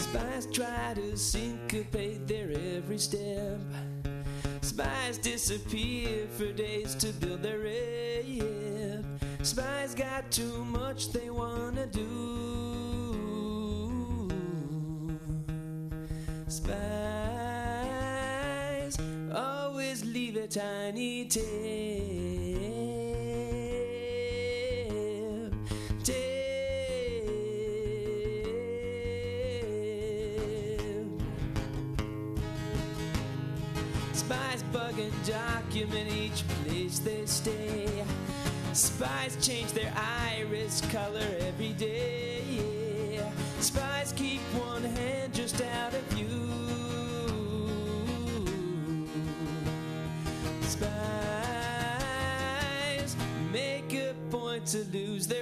Spies try to syncopate their every step. Spies disappear for days to build their rep. Spies got too much they wanna do. Spies always leave a tiny tip. Spies bug and document each place they stay. Spies change their iris color every day. Spies keep one hand just out of view. Spies make a point to lose their